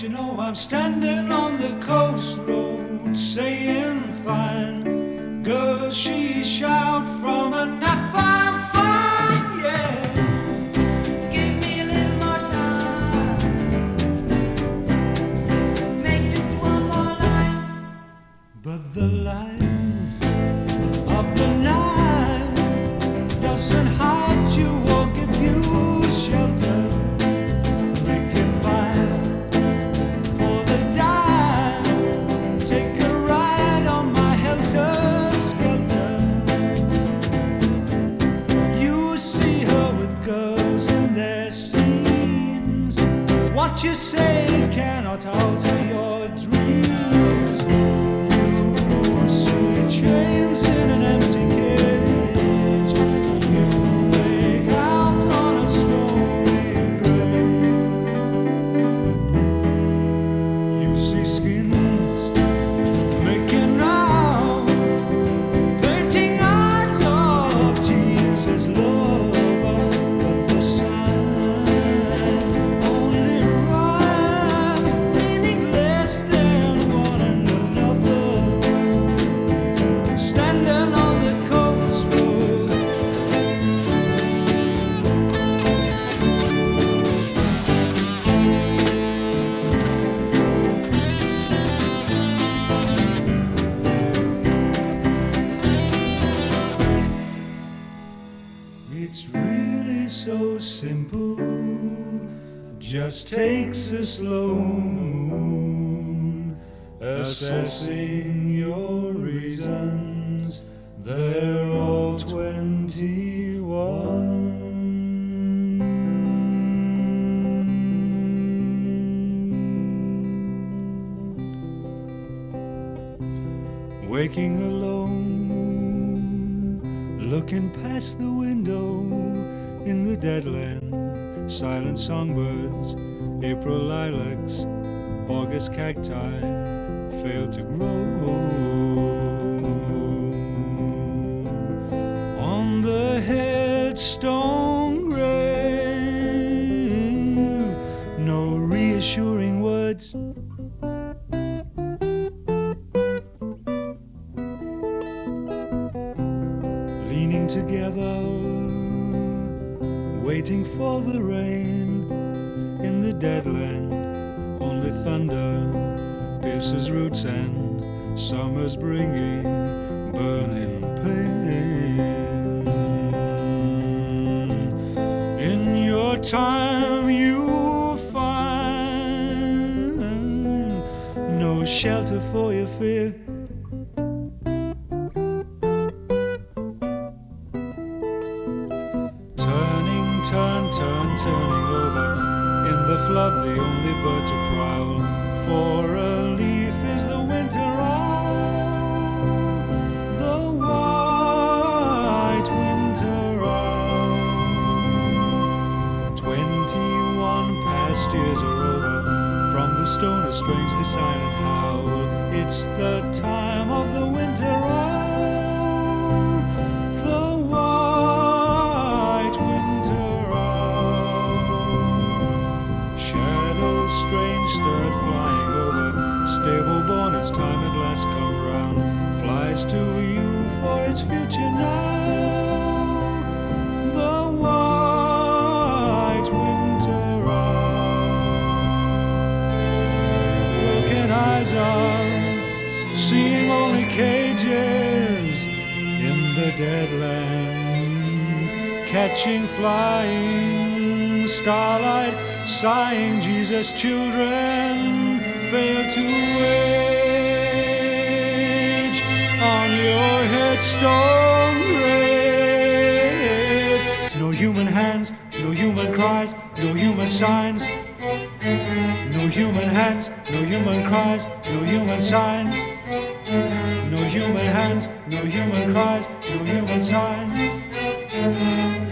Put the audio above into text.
But you know I'm standing on the coast road saying fine. Girls, she shout from a nap, I'm fine, yeah. Give me a little more time. Make it just one more line. But the light of the night doesn't hide you or give you shelter. Make it fire for the dime. Take a ride on my helter-skelter. You see her with girls in their scenes. What you say cannot alter your dreams. You see chains in an empty cage. You make out on a snowy grave. You see skins making out, painting eyes of Jesus' lover. But the sign only rhymes, meaning less than one and another. Standing on the coast road. It's really so simple. Just takes a slow moon, assessing your reasons. They're all 21. Waking alone, looking past the window in the dead land. Silent songbirds, April lilacs, August cacti fail to grow. On the headstone grave, no reassuring words. Leaning together, waiting for the rain in the dead land. Only thunder pierces roots and summer's bringing burning pain. In your time you'll find no shelter for your fear. Turning over in the flood, the only bird to prowl for a leaf is the winter owl, the white winter owl. 21 past years are over from the stone, a strangely silent howl. It's the time of the winter owl. Strange stirred flying over, stable born, its time at last come round, flies to you for its future now. The white winter owl. Broken eyes are seeing only cages in the dead land, catching flying starlight, sighing Jesus' children fail to age on your headstone grave. No human hands, no human cries, no human signs. No human hands, no human cries, no human signs. No human hands, no human cries, no human signs.